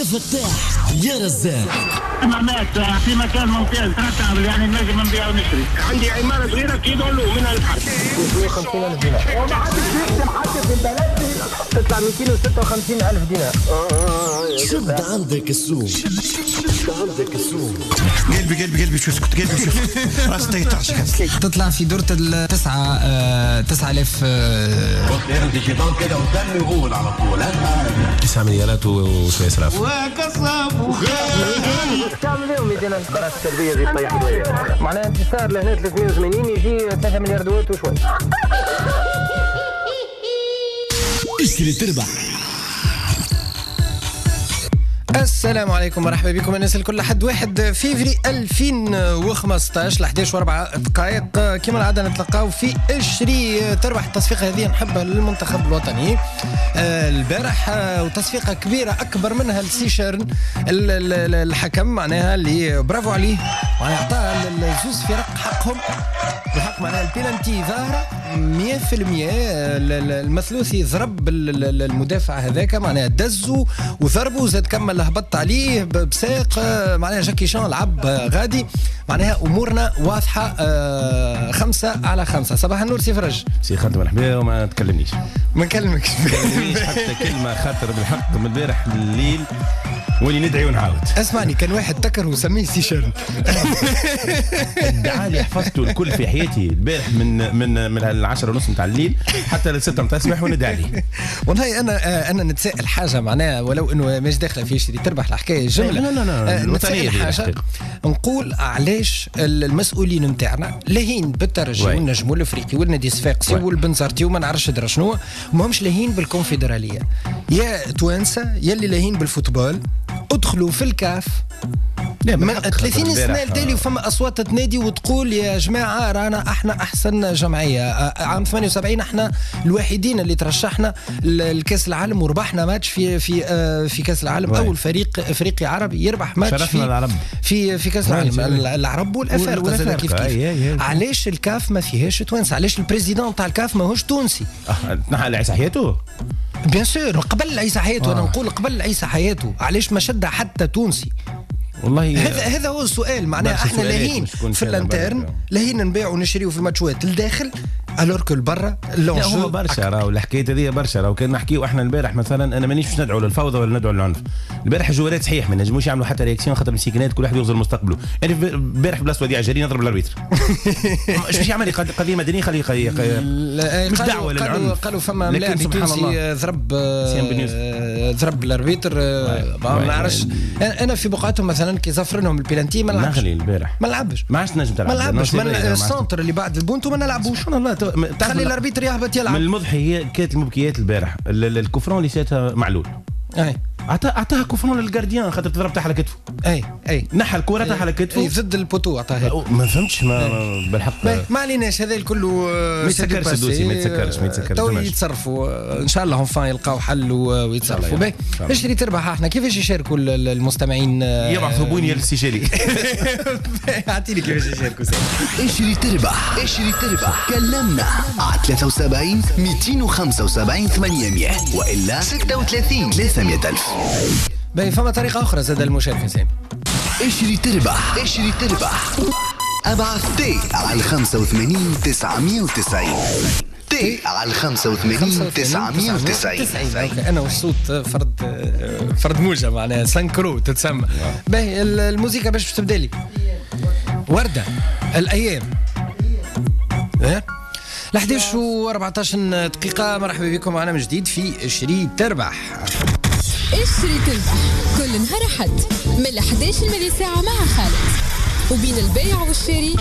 فتاح يا رزاق معناتها في مكان ممتاز تعمل يعني نجم نبيع ونشتري. عندي عمارة صغيرة كيلو منها الحد 250,000 دينار وما حدش يكتب حتى في البلد تطلع 256,000 دينار. شد عندك السوق قلبي شو اسكت قلبي شوف راسي تيطرش تطلع في دورة 9,000 كده وتم يقول على طول 9 مليارات وشوية سلاف تعمل لهم 200 ألف قناة التربية زي طيح دوية معناها انتصار لهنا 380 يجي 3 مليار دوات وشوي. اشتري تربح. السلام عليكم مرحبا بكم الناس الكل. لحد 1 فيفري 2015 ل 11 دقائق كما العاده نتلقاو في اشري تربح. التصفيقه هذه نحبها للمنتخب الوطني البارح وتصفيقه كبيره اكبر منها لسيشرن الحكم معناها اللي برافو عليه معناها عطاها الزوز في رق حقهم الحق معناها البيلانتي ظاهره 100%. المثلوثي ضرب المدافع هذاك معناها دزو وضربه وزاد كمل هبط عليه بساق معناها جاكي شان لعب غادي معناها امورنا واضحه 5/5. صباح النور سي فرج. سي خاطر مرحبا وما تكلمنيش ما نكلمكش حتى كلمه خاطر بالحق من البارح الليل ولي ندعي ونعاود. اسمعني كان واحد تكر وسميه سيشرن ادعالي حفظته الكل في حياتي البارح من 10:30 نتاع الليل حتى ل 6 نتاع الصباح وندعي لي. والله انا نتساءل حاجه معناها ولو انه مش داخله في شيء تربح الحكايه جمله. لا نتساءل حاجه نقول علاش المسؤولين نتاعنا لاهين بالترجي والنجم الافريقي والنادي الصفاقسي والبنزرتي وما نعرفش درا شنو ماهمش لاهين بالكونفدراليه. يا توانسه يلي لاهين بالفوتبول ادخلوا في الكاف من 30 سنه التالي فما اصوات تنادي وتقول يا جماعه رانا احنا احسن جمعيه. عام 78 احنا الوحيدين اللي ترشحنا لكاس العالم وربحنا ماتش في كاس العالم. اول فريق افريقي عربي يربح ماتش في كاس العالم. العرب والافارقه كيف علاش الكاف ما فيهاش توانسه؟ علاش البريزيدون تاع الكاف ماهوش تونسي؟ نحل عيسى حياته بيان سور قبل عيسى حياته. انا نقول قبل عيسى حياته علاش ما شد حتى تونسي؟ والله هذا هو السؤال معناها احنا لاهين في الانترن لاهين نبيع ونشريو في الماتشات الداخل الورك البرا هو برشا راهو الحكايه هذه برشا راهو كان نحكيو احنا البارح مثلا انا مانيش باش ندعو للفوضى ولا ندعو للعنف. البارح الجوالات صحيح ما نجموش يعملوا حتى رياكسيون خاطر مسكينات كل واحد يوصل مستقبله. انا البارح بلاصه وديع جري نضرب الاربيتر ايش باش يعمل قضيه مدنيه خليه مش دعوه للعنف. قالوا فما لاعب تونسي ضرب الاربيتر ما نعرفش. انا في بقعتهم مثلا كي زفر لهم البيلانتي ما لعبش البارح ما لعبش ما عادش نجم تلعب ما لعبش السونتر اللي بعد البونتو ما نلعبوش والله خلي الاربيتر يهبط يلعب. من المضحي هي كانت المبكيات البارح الكفرون اللي ساتها معلول اعطاها كوفرون للجارديان خاطر تضرب تحت على كتفه. اي نحى الكره تحت على كتفه ضد البوتو عطاها. ما فهمتش بالحق ما عليناش هذا كله ما يتسكرش الدوسي ما يتسكرش تو يتصرفوا ان شاء الله هم يلقاو حل ويتصرفوا باهي. اشري تربح احنا كيفاش يشاركوا المستمعين؟ يبعثوا بونيه للاستشاري. اعطيني كيفاش يشاركوا. اشري تربح كلمنا على 73 275 800 والا 36 300 ألف. باهي فما طريقة أخرى زاد المشاركة سامي. اشري تربح ابعث تي على 85 990 تي على 85 990. أنا والصوت فرد موجة معناها سانكرو تتسمى. باهي الموسيقى باش تبدا لي وردة الأيام ل 11:14 دقيقة. مرحبا بكم معنا من جديد في اشري تربح. اشري تربح كل نهار أحد من 11 ساعة مع خالد وبين البيع والشراء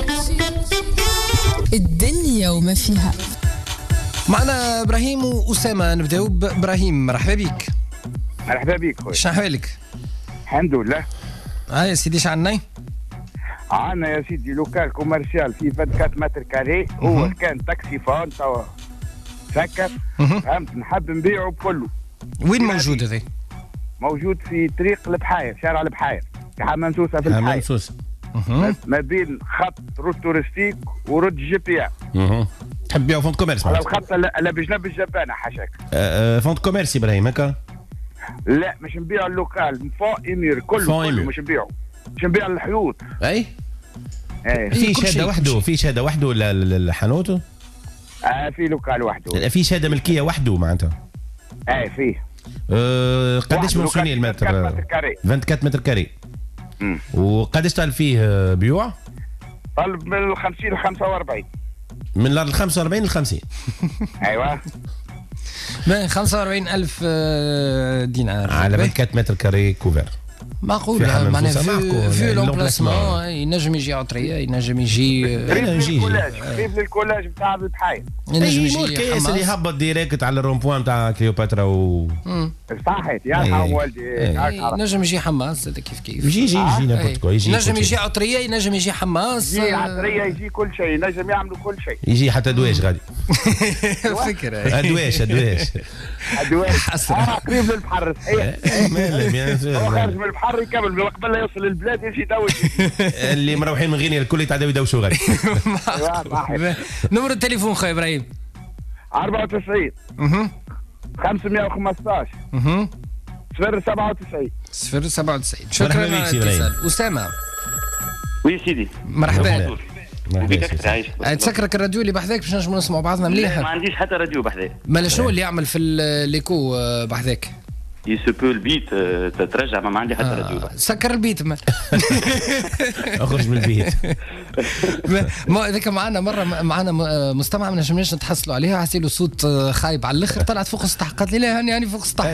الدنيا وما فيها. معنا إبراهيم وأسامة. نبداو بإبراهيم. مرحبا بك. مرحبا بك خويا. شنو أحوالك؟ الحمد لله. يا سيدي شعنا عنا يا سيدي لوكال كوميرسيال في 24 متر كاري. هو كان تاكسي فون توا سكر فهمت نحب نبيعه بكله. وين موجود هذا؟ موجود في طريق البحاير شارع البحاير في حمام سوسة في البحاير ما بين خط روت تورستيك ورود جي بي ام. تحب تبيعوا فونت كوميرس على الخط اللي بجنب الجبانة حاشاك. فونت كوميرس إبراهيم هكا لا مش نبيع اللوكال فون امير كله مش نبيعه، مش نبيع الحيوط. اي في شهاده وحده، في شهاده وحده لحانوته. في لوكال وحده، في شهاده ملكيه وحده معناتها. فيه. قداش منصوني المتر؟ 24 متر كاري. وقداش طالب فيه بيوع؟ طالب من 50 ل 45. من ال 45 ل 50. ايوه. من 45,000 دينار على 24 متر كاري كوفر. معقول معناها في لومبلاسمون ينجم يجي عطريه، ينجم يجي قريب للكولاج نتاع البحاير، ينجم يجي كيس اللي هبط ديريكت على الرومبوان نتاع كليوباترا صحيت يا والدي. ينجم يجي حماس هذا كيف يجي نابورت كو، ينجم يجي عطريه، ينجم يجي حماس، يجي عطريه، يجي كل شيء، ينجم يعملوا كل شيء، يجي حتى دواش غادي. فكره ادواش قريب للبحر صحيح. خارج من البحر يكمل قبل لا يوصل للبلاد يمشي يدوش. اللي مروحين من غينيا الكل يتعداو يدوشوا غادي. نمر التليفون خويا ابراهيم 94 515 097 097. شكرا على الاتصال. اسامه. وي سيدي مرحبا بك اكثر. عايش تسكرك الراديو اللي بحذاك باش نجموا نسمعوا بعضنا مليح؟ ما عنديش حتى راديو بحذاك. مالا شنو اللي يعمل في الليكو بحذاك؟ يسبو البيت تترجع، ما عندي حتى راديو. سكر البيت ما اخرج من البيت. ما ذاك معنا مستمع ما نجمناش نتحصلوا عليها، حسيت له صوت خايب على الاخر، طلعت فوق السطح قالت لي لا هاني فوق السطح.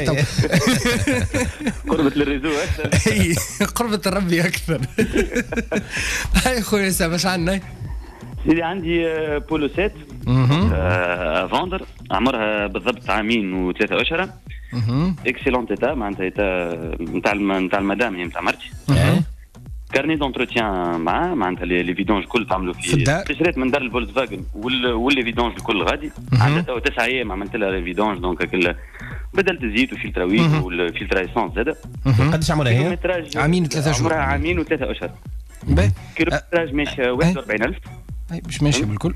قربت للريزو اكثر. اي قربت الربي اكثر. هاي خويا اسامه اش عندنا؟ سيدي عندي بولو 7 فوندر، عمرها بالضبط 2 عام و3 أشهر. اكسيلونت ايتا، معناتها ايتا نتاع المدام، هي نتاع مرتي. كارني دونتروتيان معاه، معناتها لي فيدونج الكل تعملوا فيه. شريت من دار الفولكس فاجن واللي فيدونج الكل غادي. عندها تو 9 ايام عملت لها فيدونج، دونك بدلت الزيت وفلتر ويل والفلتر ايسونس زاد. قداش عمرها هي؟ عامين و3 شهور. عمرها 2 عام و3 أشهر. كيلومتراج ماشي 41,000. مش ماشي بالكل.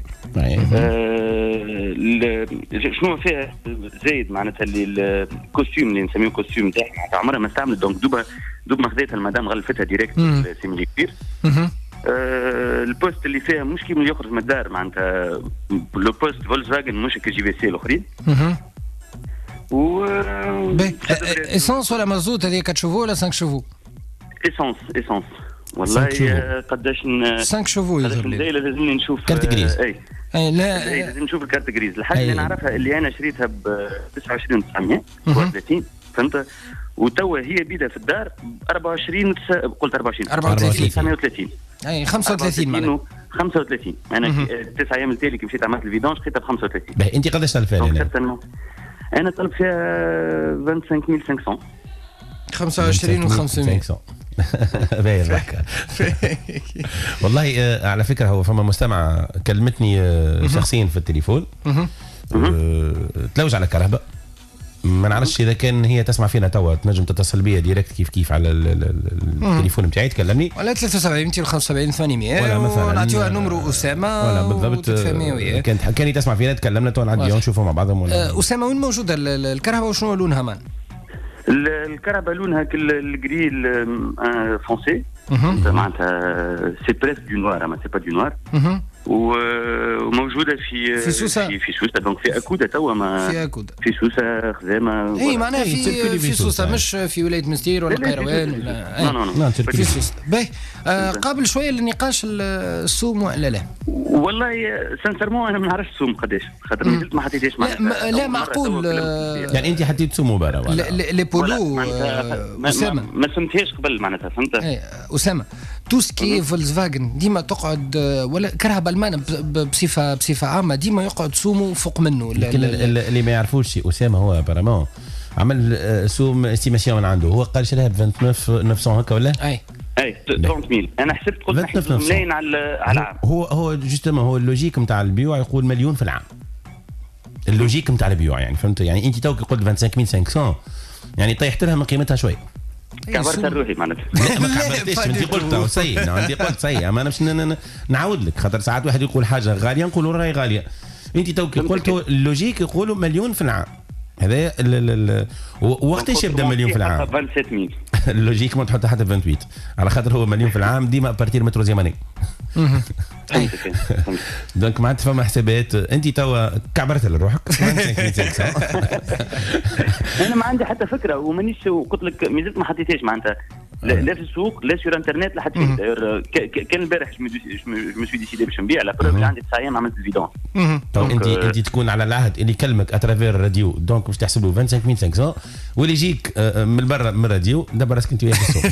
شنو فيها زايد معناتها اللي الكوستيوم اللي نسميه كوستيوم تاعها، معناتها عمرها ما استعملت، دونك دوب ما خذيتها المدام غلفتها ديريكت سيميلي كبير. البوست اللي فيها مش كيما اللي يخرج من الدار، معناتها لو بوست فولكس فاجن مش كي جي في سي الاخرين. ايسونس ولا مازوت هذه 4 شوفو ولا 5 شوفو؟ ايسونس والله. قداش 5 شوفو لازمني نشوف كارت جريز. لا لازم نشوف الكارت جريز. الحاجه اللي نعرفها اللي انا شريتها ب 29,930 فهمت، وتوا هي بيدها في الدار ب 24 قلت 24,930. اي 35 معناها 35. انا 9 ايام التالي كي مشيت عملت الفيدونج خذيتها ب 35. انت قداش طلب فيها؟ انا طلب فيها 25,500. 25,500. باهي الضحكة. والله على فكرة هو فما مستمعة كلمتني شخصيا في التليفون، تلوج على الكهرباء. ما نعرفش اذا كان هي تسمع فينا توا تنجم تتصل بيا ديريكت كيف على التليفون نتاعي تكلمني، ولا 73 275 800 ولا مثلا نعطيوها نمرو اسامه ولا بالضبط. كان تسمع فينا تكلمنا تو نعديو نشوفوا مع بعضهم. ولا اسامه وين موجوده الكهرباء وشنو لونها مان؟ الكهرباء لونها الجريل فونسي، معناتها سي بريس دو نوار، اما سي با دو نوار. وموجوده في سوسه، في سوسه، دونك في اكوده توا في اكوده في سوسه خزامه. اي معناها في سوسه، مش في ولايه مستير ولا قيروان ولا لا في سوسه. باهي قابل شويه للنقاش السوم ولا لا؟ والله سانسيرمون انا ما نعرفش السوم قداش، خاطر مازلت ما حطيتش. لا معقول يعني انت حطيت سوم برا ولا لي بولو اسامه ما سمتهاش قبل معناتها فهمت. اسامه توسكي فولكس فاجن ديما تقعد ولا كرهبه المانع بصفه عامه ديما يقعد سومه فوق منه. اللي ما يعرفوش اسامه هو برامون عمل سوم استيماسيون من عنده، هو قال شراها ب 29,900 هكا ولا؟ اي 30,000. انا حسبت قلت نحسب ملايين على العام. هو جوستومون هو اللوجيك نتاع البيوع يقول مليون في العام. اللوجيك نتاع البيوع يعني فهمت، يعني انت توك قلت 25,500 يعني طيحت لها من قيمتها شوي. كبرت الروحي معناتها. لا ما كبرتش، انت قلت سيء، انت قلت سيء، اما انا باش نعاود لك، خاطر ساعات واحد يقول حاجه غاليه نقولوا راهي غاليه. انت توك قلت اللوجيك يقولوا مليون في العام. هذا وقتاش يبدا مليون في العام؟ 27000 لوجيك ما تحط حتى 28 على خاطر هو مليون في العام ديما بارتير من تروزيام اني. دونك معناتها فما حسابات انت توا كعبرت لروحك. انا ما عندي حتى فكره ومانيش قلت لك مازلت ما حطيتهاش معناتها لا في السوق لا سور انترنت لا حتى كان البارح جو سوي ديسيدي باش نبيع لا بروف عندي 9 ايام عملت الفيدون. انت تكون على العهد اللي يكلمك اترافير الراديو دونك باش تحسب له 25500 واللي يجيك من برا من الراديو دبر راسك انت وياه في السوق.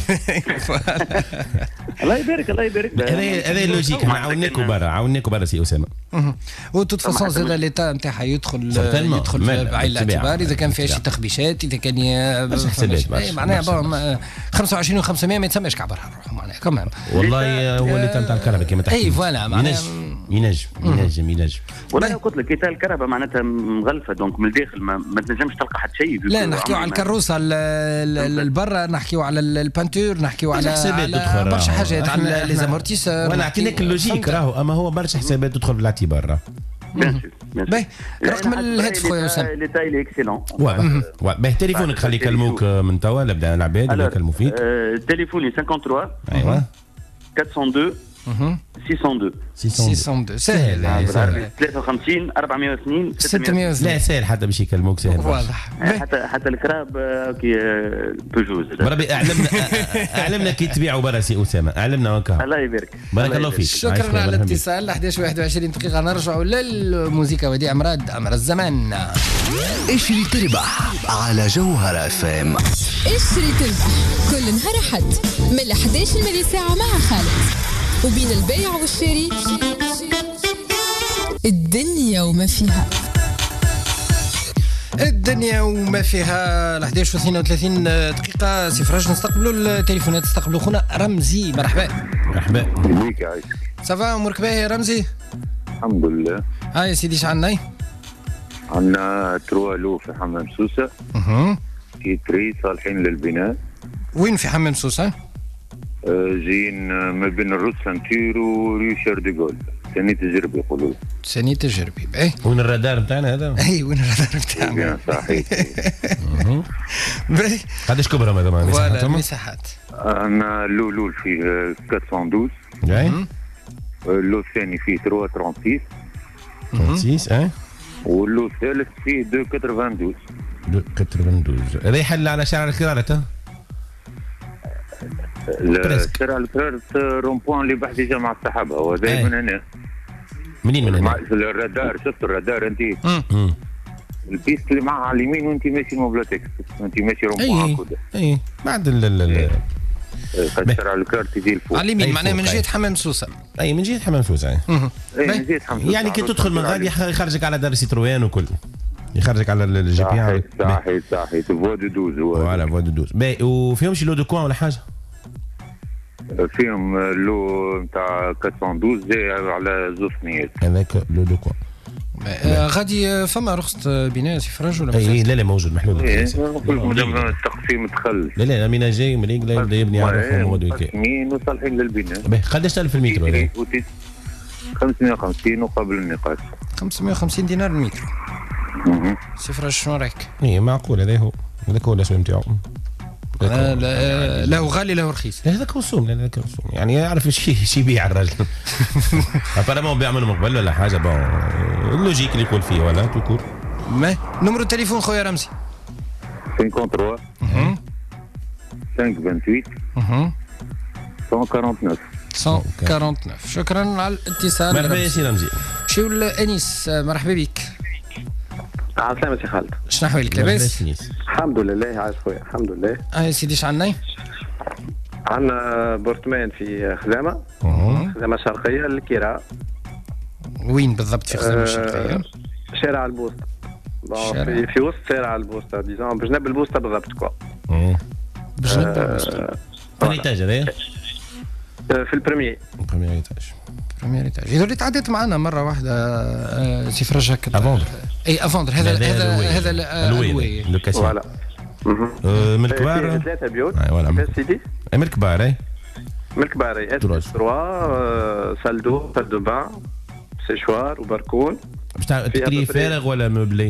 الله يبارك الله يبارك. هذا اللوجيك عاوناكم برا سي اسامه. وتوت فاصون زاد ليتا نتاعها يدخل بعين الاعتبار اذا كان فيها شي تخبيشات اذا كان معناها 25 و500 ما يتسماش كعبرها الروح معناها كمان. والله هو اللي تاع الكهرباء كما تحكي. اي فوالا معناها ينجم. والله قلت لك كيتا الكهرباء معناتها مغلفه دونك من الداخل ما تنجمش تلقى حتى شيء. لا نحكيو على الكروسه البرا نحكيو على البانتور نحكيو على برشا حاجات على لي زامورتيسور. وانا اعطيناك اللوجيك راهو اما هو برشا حسابات تدخل في الاعتبار. باهي رقم الهاتف خويا اسامه. لي تايل اكسيلون. باهي تليفونك خلي يكلموك من توا نبدا العباد اللي يكلموا فيك. تليفوني 53 ايوا 402 602 سهل 53 402 600. لا سهل حتى باش يكلموك سهل واضح. حتى الكراب كي بجوز. ربي اعلمنا كي تبيعوا برا سي اسامه اعلمنا وكا. الله يبارك. بارك الله فيك. شكرا على الاتصال. 11:21 دقيقه نرجعوا للموسيقى وديع امر الزمان. اشري تربح على جوهر اف ام. اشري تربح كل نهار حد من 11 للساعه مع خالد وبين البيع والشراء الدنيا وما فيها. الدنيا وما فيها. 11:32 دقيقة. سفراج نستقبلوا التليفونات. نستقبلوا خونا رمزي. مرحبا. بيك يا عايش. صافا امورك باهي يا رمزي؟ الحمد لله. هاي سيدي شعلنا؟ عندنا 3 لو في حمام سوسة. كي 3 صالحين للبناء. وين في حمام سوسة؟ جايين ما بين الروت سانتير وريو شار دي غول. ثانية تجربة يقولوا. ثانية تجربة. باهي. وين الرادار نتاعنا هذا؟ اي وين الرادار نتاعنا؟ صحيح. باهي. قداش كبرهم هذا مساحات؟ مساحات. عندنا لو فيه 412. جاي. اللو الثاني فيه 336. 36 واللو الثالث فيه 292. 292. هذا يحل على شارع الكرارة. شارع الكرارة رومبوان اللي بحث جامعة الصحابة هو دائما هنا. منين من هنا؟ الرادار شفت الرادار انت. البيست اللي معها على اليمين وانت ماشي موبلاتكس انت ماشي رومبوان كذا. اي بعد شارع الكرارة تجي الفوق. على اليمين معناها من جهة حمام سوسة. اي من جهة حمام سوسة. من جهة حمام سوسة. يعني كي تدخل من غادي يخرجك على دار سيترويان وكل. يخرجك على الجي بي ان. صحيح فوا دو دوز. فوالا فوا دو دوز. باهي وفيهم شي لو دو كوان ولا حاجة؟ فيهم لو نتاع 412 زي على زوج ثنيات. هذاك لو دو كوان. غادي فما رخصة بناء سفراج ولا؟ اي لا موجود محلول. التقسيم دخل. لا ميناجي مليق لا يبدا يبني على مود ويكي. مين وصالحين للبناء. باهي قداش تالف المتر هذا؟ 550 وقبل النقاش. 550 دينار المتر. سفراج شنو رايك؟ اي معقول هذا هو. هذاك هو الاسم نتاعو. لا هو غالي لا رخيص. هذاك رسوم هذاك رسوم يعني يعرف شي يبيع الراجل. ابارامون بيع منه مقبل ولا حاجه بون اللوجيك اللي يقول فيه ولا توكور. ما نمرو التليفون خويا رمزي؟ 53 528 149. شكرا على الاتصال. مرحبا يا سي رمزي. شو الانيس مرحبا بك. عسلامة سي خالد. شنو احوالك لاباس؟ الحمد لله عايش خويا الحمد لله. يا سيدي شعلنا؟ عندنا بورتمان في خزامة. خزامة شرقية للكراء. وين بالضبط في خزامة الشرقية؟ شارع البوسطة. في وسط شارع البوسطة ديزون بجنب البوسطة بالضبط كوا. بجنب البوسطة. الإيتاج هذايا؟ في البريمير ايتاج. اذا اللي تعديت معنا مره واحده سفراج هكا افوندر. اي افوندر هذا الوي لوكاسيون. فوالا. من الكبار 3 بيوت. ايوا سيدي. من الكبار اي. من الكبار اي 3 سال دو بان سيشوار وبركون. باش تكري فارغ ولا مبلي؟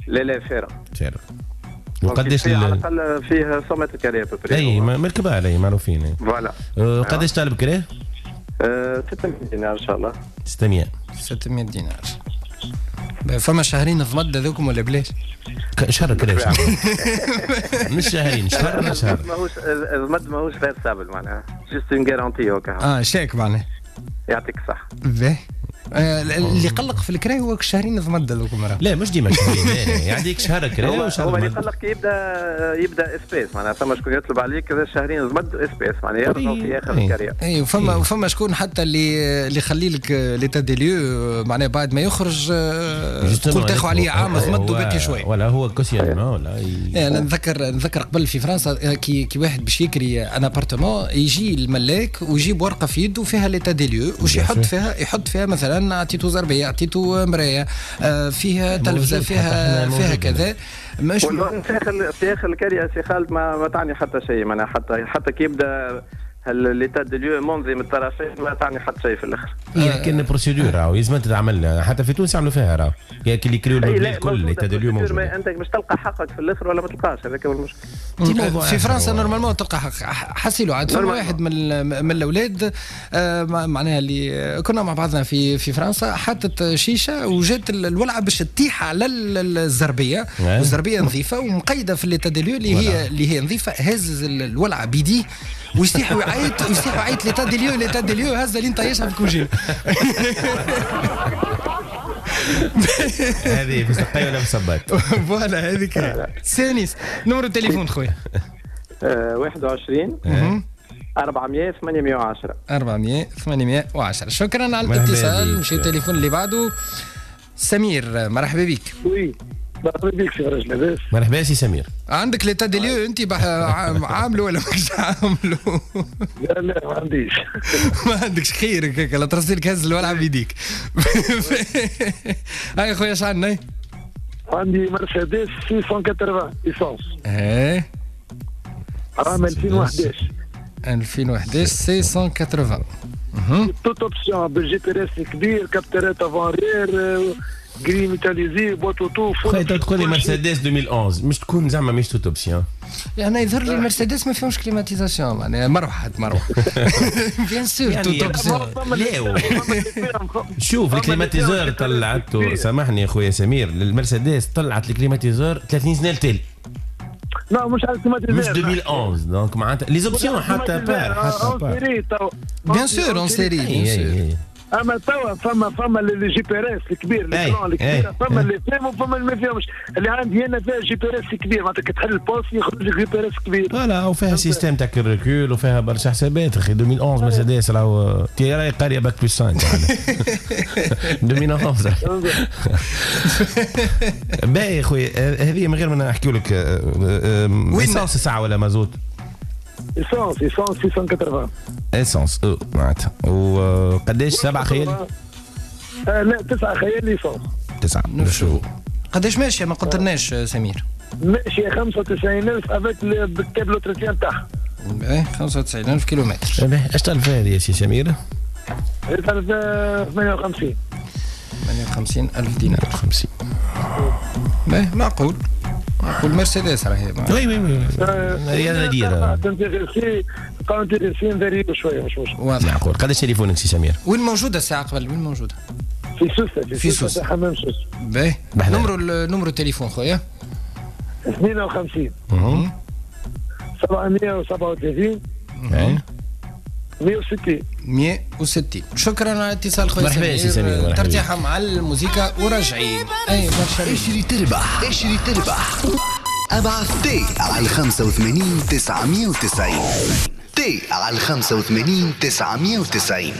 لا فارغ. وقداش على الاقل فيه 100 متر كاري ابوبري. اي من الكبار اي معروفين. فوالا. قداش طالب كريه؟ 600 دينار ان شاء الله. 600 دينار. فما شهرين ضمد هذوكم ولا بلاش؟ شهر كلاش مش شهرين شهر ماهوش ضمد ماهوش غير سابل معناها جست اون جارونتي هكا. شاك معناها. يعطيك الصحة. باهي. اللي قلق في الكراي هو الشهرين ضمد هذوكم. لا مش ديما شهرين يعطيك شهر كراي وشهر هو اللي يقلق يبدا اسبيس معناها ثم شكون يطلب عليك كذا شهرين ضمد اسبيس معناها يرجع في اخر الكارير. اي وفما شكون حتى اللي يخلي لك ليتا دي ليو معناها بعد ما يخرج تقول تاخذ عليه عام ضمد وباقي شوي. ولا هو كوسيان ولا انا نذكر قبل في فرنسا كي واحد باش يكري ان ابارتمون يجي الملاك ويجيب ورقه في يده فيها ليتا دي ليو وش يحط فيها مثلا اعطيته زربيه اعطيته مرايه فيها تلفزه فيها كذا مش في اخر الكارير سي خالد ما تعني حتى شيء معناها حتى كي يبدا ليتا دي ليو منظم الطرفين ما تعني حتى شيء في الاخر. كاين بروسيدور راهو لازم تتعمل حتى في تونس يعملوا فيها راهو كي اللي يكريو البلاد كل ليتا دي ليو موجود. انت مش تلقى حقك في الاخر ولا ما تلقاش هذاك هو المشكل. في فرنسا نورمالمون تلقى حق حسيلو عاد فما واحد من الاولاد معناها اللي كنا مع بعضنا في فرنسا حطت شيشه وجات الولعه باش تطيح على الزربيه والزربيه نظيفه ومقيده في ليتا دي ليو اللي هي نظيفه. هز الولعه بيديه ويصيح ويعيط ليتا دي ليو هذا اللي نطيشها في كوجين. هذه في سقايه ولا في صبات؟ فوالا هذيك. سانيس نمرو التليفون خويا. 21 400 810 400 810. شكرا على الاتصال. نمشي التليفون اللي بعده. سمير مرحبا بك. وي مرحبا بك سي راجل لاباس. مرحبا سي سمير. عندك ليتا دي ليو انت عامله ولا مش عامله؟ لا ما عنديش. ما عندكش خيرك هكا لا ترسل لك هز الولعه بيديك. هاي خويا اش عندنا؟ عندي مرسيدس 680 ايسونس. عام 2011 680. توت اوبسيون بالجي بي اس كبير كابترات افون رير جري ميتاليزي بوتوتو خويا تقول لي مرسيدس 2011 مش تكون زعما مش توت اوبسيون. يعني يظهر لي المرسيدس ما فيهمش كليماتيزاسيون معناها مروحه بيان سور توت اوبسيون. شوف الكليماتيزور طلعته سامحني يا خويا سمير المرسيدس طلعت الكليماتيزور 30 سنه التالي. لا مش على الكليماتيزور مش 2011 دونك معناتها لي زوبسيون حتى بار بيان سور اون سيري. اما توا فما اللي جي بي اس الكبير الكرون الكبير فما اللي فيهم وفما اللي ما فيهمش. اللي عندي هنا فيها جي بي اس كبير معناتها كي تحل البوست يخرج لك جي بي اس كبير. فوالا وفيها سيستم تاع الريكول وفيها برشا حسابات اخي. 2011 مرسيدس راهو تي راهي قاريه باك بلس 5 2011. باهي خويا هذه من غير ما نحكي لك ايسونس ساعه ولا مازوت؟ ايسونس 680 ايسونس معناتها. وقداش 7 خيالي؟ لا 9 خيالي ايسونس 9 شو قداش ماشيه ما قلتلناش سمير؟ ماشيه 95,000 افيك بالكابلو تريتيان تاعها. 95,000 كيلومتر. اش تلف هذه يا سي سمير؟ تلف 58,000 دينار. 50 معقول مرسيدس راهي. وي هي نادية كونتيرسين ذريب شويه مش مشكل. معقول. قداش تليفونك سي سمير؟ وين موجوده الساعه قبل وين موجوده؟ في سوسه حمام سوسه. باهي نمرو التليفون خويا 52 737 160. شكرا على الاتصال خويا مرحبا سي سمير. ترتيحة مع الموسيقى وراجعين. اي برشا. اشري تربح ابعث تي على 85 990 تي على 85 990.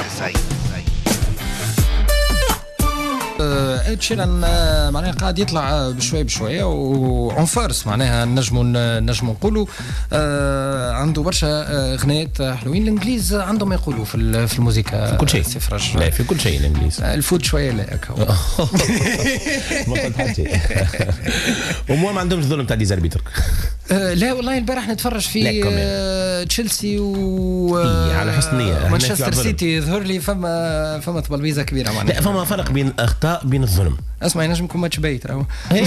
اد شيران معناها قاعد يطلع بشويه وأون فارس معناها نجموا نقولوا عنده برشا اغنيات حلوين. الانجليز عندهم يقولوا في الموسيقى في كل شيء. لا في كل شيء الانجليز. الفوت شويه لا هكا. ما قلت حتى شيء. وما عندهمش ظلم تاع ديزاربيتر. لا والله البارح نتفرج في تشيلسي و على حسن نية مانشستر سيتي. يظهر لي فما تبلبيزه كبيره معناها. لا فما فرق بين الاخطاء بين الظلم. اسمع ينجم يكون ماتش بايت راهو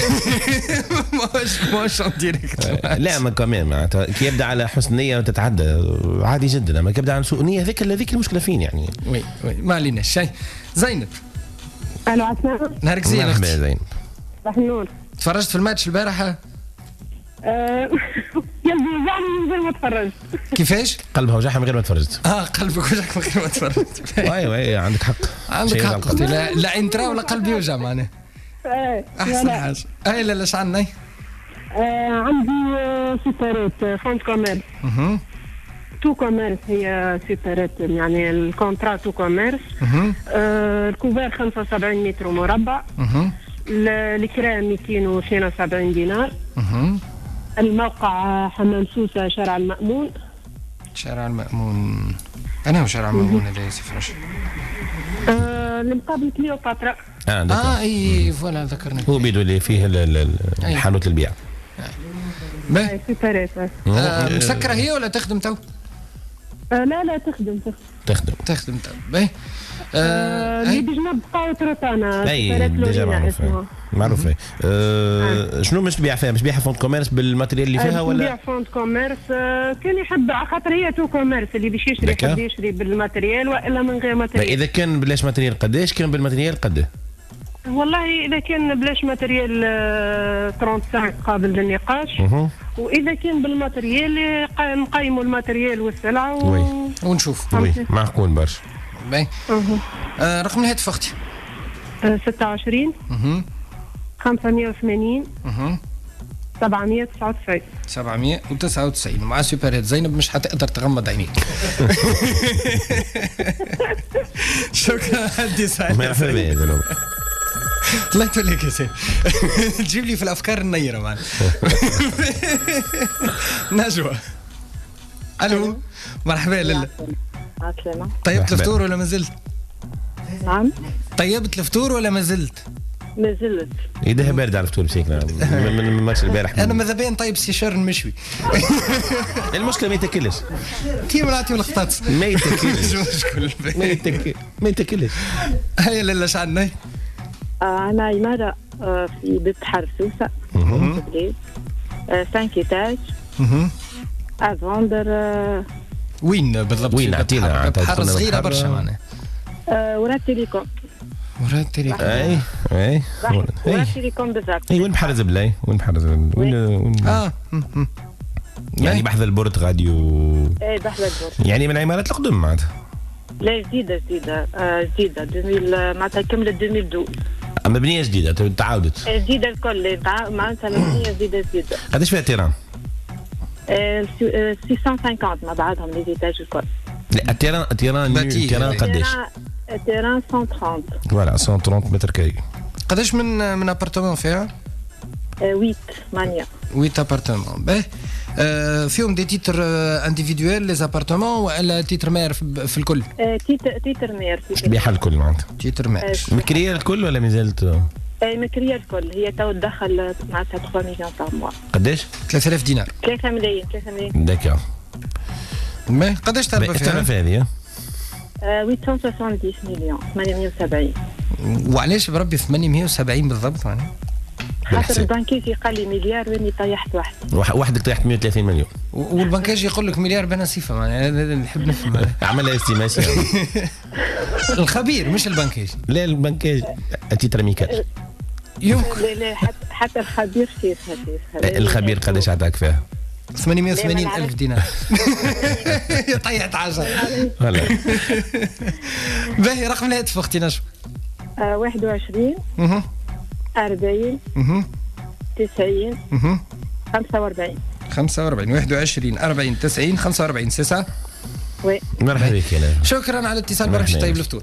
ماهوش ديريكت. لا ما كمان معناتها كي يبدا على حسن نيه وتتعدى عادي جدا، اما كي يبدا على سوء نيه هذيك المشكله فين يعني. وي ما عليناش شيء. زينب الو عسلامة. نهارك زين اختي. مرحبا زينب. صباح النور. تفرجت في الماتش البارحه؟ قلبي وجعني من غير ما تفرجت. كيفاش؟ قلبها وجعها من غير ما تفرجت. قلبك وجعك من غير ما تفرجت. ايوه عندك حق. عندك حق. لا انترا ولا قلبي يوجع معناها. احسن حاجه. لا شعلنا. عندي سيبارات فونت كوميرس. تو كوميرس هي سيبارات يعني الكونترا تو كوميرس. الكوفير 75 متر مربع. الكرا 272 دينار. الموقع حمام سوسة شارع المأمون. شارع المأمون أنا وشارع المأمون هذا يوسف رشا. اللي مقابل كليوباترا. اي فوالا ذكرني. هو بيدو اللي فيه الحانوت البيع. باهي سيبارات. مسكرة هي ولا تخدم تو؟ لا تخدم تو. باهي. اللي بجنب قاوة روتانا. اي ديجا معروفة. شنو مش تبيع فيها؟ مش تبيعها فونت كوميرس بالماتريال اللي فيها ولا؟ تبيع فونت كوميرس كان يحب على خاطر هي تو كوميرس اللي باش يشري يحب يشري بالماتريال والا من غير ماتريال. اذا كان بلاش ماتريال قداش؟ كان بالماتريال قداش؟ والله اذا كان بلاش ماتريال 35 قابل للنقاش. واذا كان بالماتريال نقيموا الماتريال والسلعه ونشوف. معقول برشا. باهي. رقم الهاتف اختي 26 580 799 799 مع سوبرات. زينب مش حتقدر تغمض عينيك. شكرا هدي سعيد. مرحبا يا زلمه. الله يتوليك يا سيدي. تجيب لي في الافكار النيره معنا. نجوى الو مرحبا لله. عسلامة. طيبت الفطور ولا ما زلت؟ نعم. طيبت الفطور ولا ما زلت؟ ما زلت. يدها بارد على الفطور مسيكنا من ماتش البارح. انا ماذا بين طيب سيشار المشوي. المشكله ما يتاكلش. كي ملعتي والخطاط ما يتاكلش. ما يتاكلش. هيا لالا شعلنا. انا عماره في بيت بحر سوسه. 5 ايتاج. افوندر. وين بالضبط؟ وين اعطينا بحر صغيره برشا معناها. ورا تيليكوم. اي ورا تيليكوم بالضبط. وين بحر زبله؟ وين بحر زبله؟ وين يعني بحذا البورت غاديو. بحذا البورت. يعني من العمارات القدم معناتها. لا جديده 2000 معناتها كملت 2012. اما بنيه جديده تعاودت. جديده الكل معناتها مبنيه جديده. قداش فيها تيران؟ 650 مع بعضهم لي زيتاج الكل. لا التيران قداش؟ التيران 130. فوالا 130 متر كاري. قداش من ابارتمون فيها؟ 8 ابارتمون. باهي. فيهم دي تيتر انديفيدويل لي ابارتمون ولا تيتر مير في الكل؟ تيتر مير. بيع الكل معناتها. تيتر مير. مكريه الكل ولا مازالت؟ مكريه الكل. هي تو تدخل معناتها 3 مليون بار موا. قداش؟ 3000 دينار. 3 ملايين. داكور. قداش تربح فيها؟ في هذه 870 مليون 870. وعلاش بربي 870 بالضبط معناها؟ خاطر البنكير قال لي مليار واني طيحت وحدك طيحت 130 مليون. والبنكاج يقول لك مليار بنا صفه معناها. هذا نحب نفهم. عملها استيماسيون. الخبير مش البنكاج. لا البنكاج تيتر ميكال. يمكن. لا حتى الخبير كيفها. الخبير قداش عطاك فيها؟ 880,000 دينار. طيحت 10. هلا. باهي رقم الهاتف اختي نجم. 21 40 90 45 21 40 90 45 9. وي مرحبا بك يا نجم. شكرا على الاتصال برشا. طيب الفطور.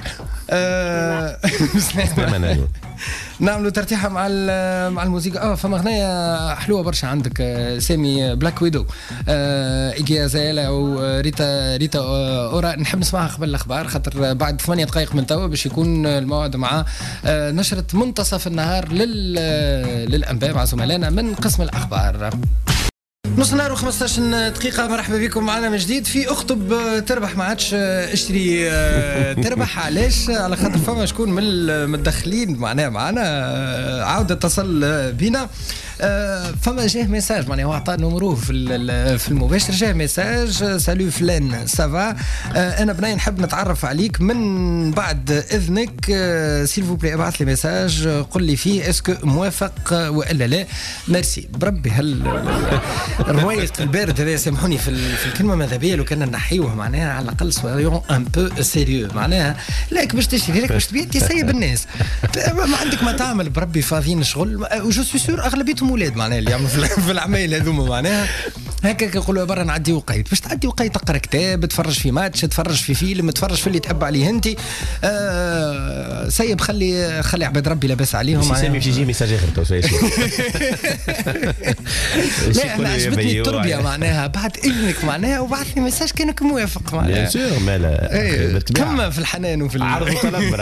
نعملوا ترتيحه مع الموسيقى. فما اغنيه حلوه برشا عندك سامي بلاك ويدو إيجي أزايلا وريتا اورا. نحب نسمعها قبل الاخبار خاطر بعد 8 دقائق من توا باش يكون الموعد مع نشره منتصف النهار للانباء مع زملائنا من قسم الاخبار. نص نهار و15 دقيقة. مرحبا بكم معنا من جديد في اخطب تربح. ما عادش اشتري تربح. علاش؟ على خاطر فما شكون من المدخلين معناها معنا عاودة اتصل بينا. فما جاه ميساج معناها هو عطى نمروه في المباشر. جاه ميساج: سالو فلان سافا، انا بني نحب نتعرف عليك من بعد اذنك، سيل فو بلي ابعث لي ميساج قل لي فيه اسكو موافق والا لا. ميرسي بربي. الرواية البارد هذا سامحوني في الكلمة، ماذا بيا لو كان نحيوه معناها على الأقل سويون ان بو سيريو. معناها لك باش تشتري لك باش تبيع تسيب الناس. ما عندك ما تعمل بربي، فاضيين شغل. وجو سو سور أغلبيتهم ولاد معناها اللي يعملوا في العمايل هذوما معناها هكاك يقولوا برا نعدي وقيت. باش تعدي وقيت تقرا كتاب، تفرج في ماتش، تفرج في فيلم، تفرج في اللي تحب عليه انت. سيب خلي عباد ربي لاباس عليهم. سامي باش يجي ميساج اخر تو لا انا عجبتني التربيه معناها بعد اذنك معناها وبعث لي ميساج كانك موافق معناها. بيان سور مالا كما في الحنان وفي عرض وطلب.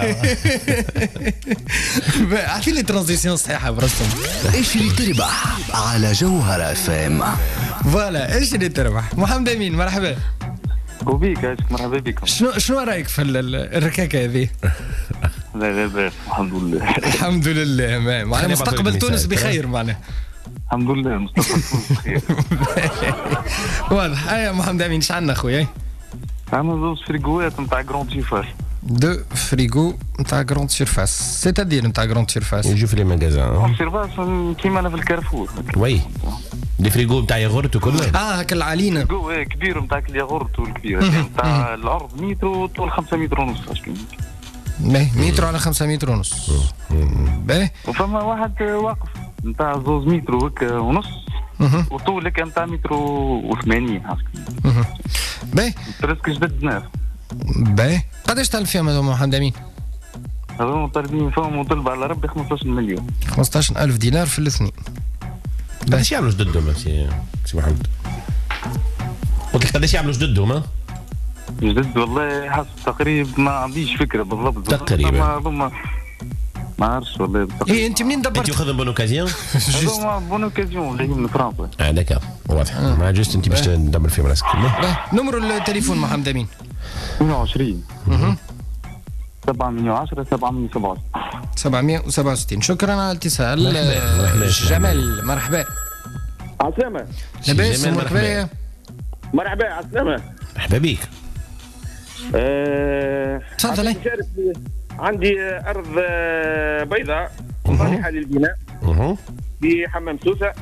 عارفين الترانزيسيون صحيحه برسم. ايش اللي تربح على جوهرة FM. فوالا ايش اللي تربح. محمد امين مرحبا. وبيك مرحبا بكم. شنو رايك في الركاكه هذه؟ لا باس الحمد لله. الحمد لله. معناها مستقبل تونس بخير معناها. الحمد لله مستقبل تونس بخير. واضح. يا محمد امين ايش عندنا خويا؟ عندنا زوج فريغوات نتاع جروند سيرفاس. دو فريغو نتاع جروند سيرفاس. سيتادير نتاع جروند سيرفاس يجوا في لي ماغازان سيرفاس كيما انا في الكارفور. وي دي فريغو نتاع ياغورت وكله. هكا العالينا فريغو كبير نتاع الياغورت والكبير نتاع العرض متر وطول 5 متر ونص. متر على 5 متر ونص. باهي. وفما واحد واقف نتاع 2 متر وهكا ونص وطولك نتاع متر و80 هكا. باهي. برسك جدد ناس. باهي. قداش تلف فيهم هذوما محمد امين؟ هذوما طالبين فيهم وطلبوا على ربي 15 مليون. 15,000 دينار في الاثنين. قداش يعملوا جددهم سي محمد؟ قلت لك قداش يعملوا جددهم؟ جدد والله حسب تقريب ما عنديش فكره بالضبط. تقريبا ما عرفش والله. ايه انت منين دبرت؟ انت واخذهم بون اوكازيون؟ هذوما بون اوكازيون اللي من فرنسا. داكا واضح. ما جوست انت باش تدبر فيهم راسك. نمر التليفون محمد امين. 120 710 767. شكرا على الاتصال. جمال مرحبا. عسلامة. لاباس مرحبا. مرحبا عسلامة. مرحبا بيك. تفضل. عندي أرض بيضاء صالحة للبناء في حمام سوسة.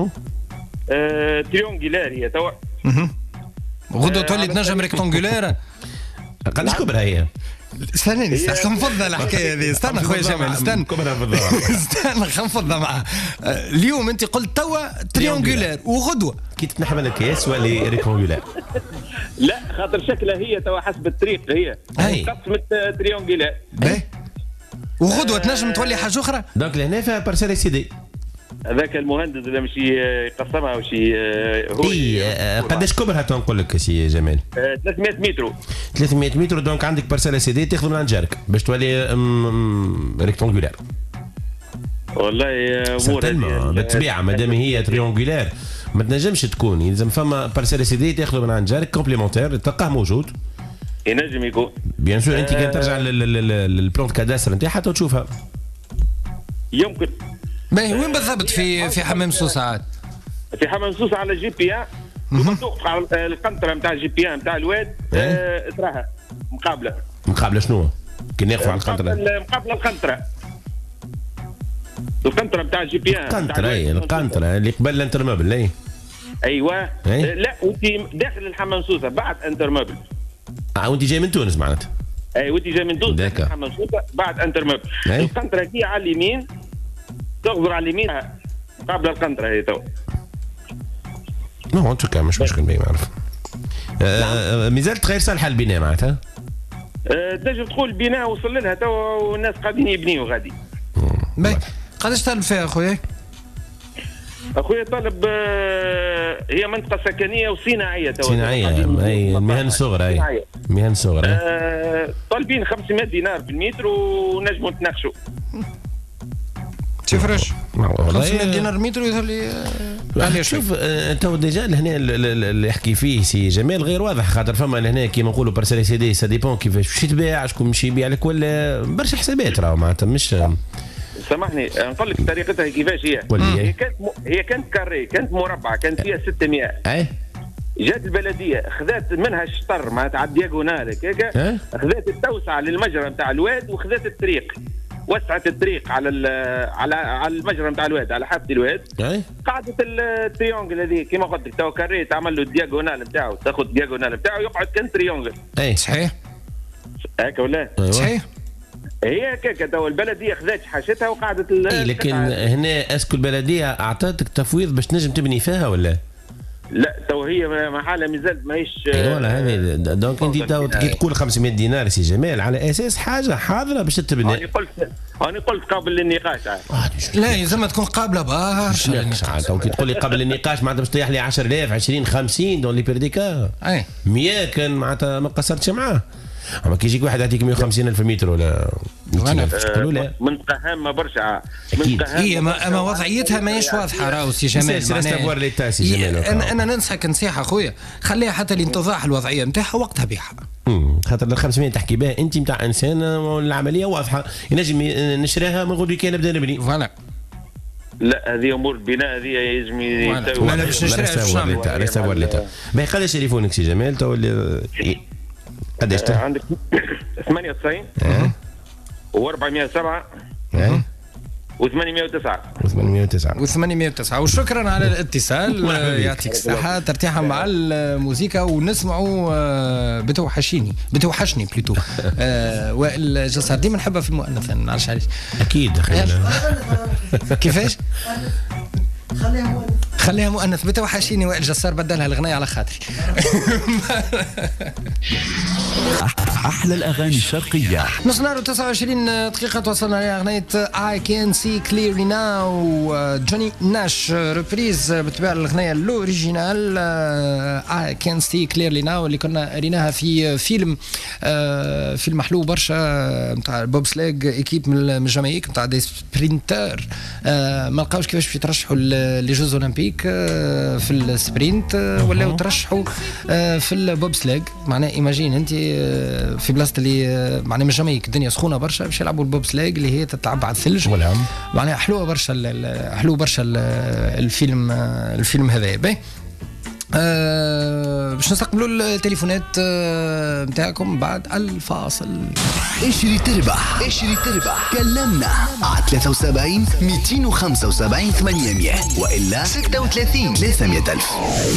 تريونجولار هي توا. غدوة تولي تنجم ريكتونجولار. قداش كبرها هي؟ استنى خنفضها الحكايه هذه. استنى خويا جمال استنى خنفضها معها. اليوم انت قلت توا تريونجولار وغدوه كي تتنحى من الكياس ولا ريكتونجولار؟ لا خاطر شكلها هي توا حسب الطريق هي قسمة تريونجولار. وغدوه تنجم تولي حاجه اخرى. دونك لهنا فيها بارسيل سي. هذاك المهندس اللي مش يقسمها وش هو. قداش كبرها تنقول لك سي جمال؟ 300 متر. 300 متر. دونك عندك بارسيل سي دي تاخذ من عند جارك باش تولي ريكتونجولار. والله امور بالطبيعه مادام هي تريونجولار ما تنجمش تكون. يلزم فما بارسيل سي دي تاخذ من عند جارك كومبليمونتير تلقاه موجود. ينجم يكون بيان سور. انت كان ترجع للبلون كاداستر نتاعها تشوفها. يمكن. باهي وين بالضبط في حمام سوسة عاد؟ في حمام سوسة على جي بي ان. توقع القنطرة نتاع جي بي ان نتاع الواد تراها مقابلة شنو؟ كي ناقفوا على القنطرة. مقابلة القنطرة نتاع جي بي ان. القنطرة اللي قبل الانترموبل. ايوه. لا وانت داخل الحمام سوسة بعد انترموبل. وانت جاي من تونس معناتها. اي وانت جاي من تونس حمام سوسة بعد انترموبل. القنطرة هي على اليمين تغزر على اليمين قبل القنطرة هي تو. نو انتو كان مش مشكل بي ما اعرف. مازالت غير صالحة البناء معناتها. تنجم تقول البناء وصل لها تو والناس قاعدين يبنيوا غادي. باهي. قداش طالب فيها اخويا؟ اخويا طالب هي منطقة سكنية وصناعية تو. صناعية اي المهن الصغرى. اي مهن صغرى. طالبين 500 دينار في المتر ونجموا نتناقشوا. تفرش 500 دينار المتر يظهر لي شوف تو ديجا لهنا اللي يحكي فيه سي جمال غير واضح، خاطر فما لهنا كيما نقولوا بارسال سي دي سا ديبون كيفاش باش يتباع، شكون باش يبيع لك، ولا برشا حسابات راهو معناتها مش. سامحني نقول لك طريقتها كيفاش هي. هي كانت كاري، كانت مربعه، كانت فيها 600. جات البلديه خذات منها الشطر معناتها على الدياغونال هكاك، خذات التوسعه للمجرى نتاع الواد وخذات الطريق، وسعت الطريق على المجرى نتاع الواد، على حافه الواد. قعدت التريونجل هذه كيما قلت لك تو كاري، تعمل له الدياغونال نتاعو، تاخذ الدياغونال نتاعو يقعد كان تريونجل. صحيح هكا ولا؟ صحيح. هي هكاك تو البلديه خذات حاجتها وقعدت لكن هنا اسكو البلديه اعطتك تفويض باش تنجم تبني فيها ولا؟ لا تو هي حاله مازالت ماهيش. ولا هذه دونك انت تو كي تقول 500 دينار سي جمال على اساس حاجه حاضره باش تتبنى. انا قلت قبل للنقاش. لا يلزم تكون قابله برشا. تو كي تقول لي قبل النقاش معناتها باش تطيح لي 10,000 20 50 دون لي بيرديكا 100 كان معناتها ما قصرتش معاه. اما كي يجيك واحد يعطيك 150,000 متر ولا 200,000 تقولوا لا. منطقه هامه برشا. هي اما وضعيتها ماهيش واضحه راهو سي جمال. انا ننصحك نصيحه خويا، خليها حتى لانتضاح الوضعيه نتاعها وقتها بيعها. خاطر ال 500 تحكي بها انت نتاع انسان، العمليه واضحه، ينجم نشراها من غدوه كان نبدا نبني. فوالا. لا هذه امور البناء هذه يجم يساوي. لا باش نشريها لا سافوار ليتا. باهي قداش تليفونك سي جمال تو قداش؟ عندك 98 و407 و809 وشكرا على الاتصال. يعطيك الصحة. ترتيحا مع الموسيقى ونسمعوا بتوحشني بلوتو وائل جسار. ديما نحبها في المؤنث، ما نعرفش علاش. اكيد كيفاش؟ خليها مؤنث. بتوحشيني وائل جسار، بدلها الغنية على خاطري. أحلى الأغاني الشرقية. نص نهار 29 دقيقة توصلنا لأغنية I Can See Clearly Now جوني ناش ريبريز بتباع الأغنية الأوريجينال I Can See Clearly Now اللي كنا قريناها في فيلم حلو برشا نتاع بوب سلاج، إيكيب من جامايك نتاع دي سبرينتر ما لقاوش كيفاش باش يترشحوا لي جوز أولمبيك في السبرينت ولاو ترشحوا في البوب سلاج. معناه إيماجين أنت في بلاصه اللي معناها من جامايك الدنيا سخونه برشا باش يلعبوا البوب سلاج اللي هي تتلعب على الثلج. معناها حلوه برشا حلو برشا الفيلم هذا. باهي باش نستقبلوا التليفونات نتاعكم بعد الفاصل. اشري تربح كلمنا على 73 275 800 والا 36 300,000.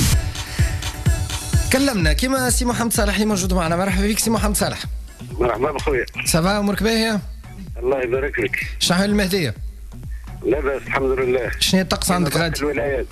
كلمنا كيما سي محمد صالح اللي موجود معنا. مرحبا بك سي محمد صالح. مرحبا بخويا. سافا امورك باهيه؟ الله يبارك لك. شنو حال المهديه؟ لا بأس الحمد لله. شنو هي الطقس عندك غادي؟ الولايات.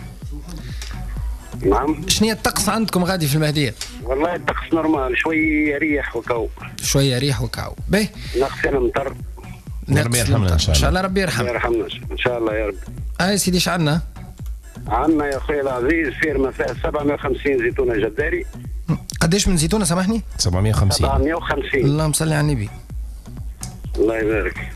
نعم. شنو هي الطقس عندكم غادي في المهديه؟ والله الطقس نورمال، شويه ريح وكاو. باهي. ناقصين مطر. ربي يرحمنا ان شاء الله. ربي يرحمنا. ان شاء الله يا رب. سيدي ايش عندنا؟ عندنا يا اخوي العزيز فيرما فيها 750 زيتونه جداري. قداش من زيتونه سامحني؟ 750. اللهم صل على النبي. الله يبارك.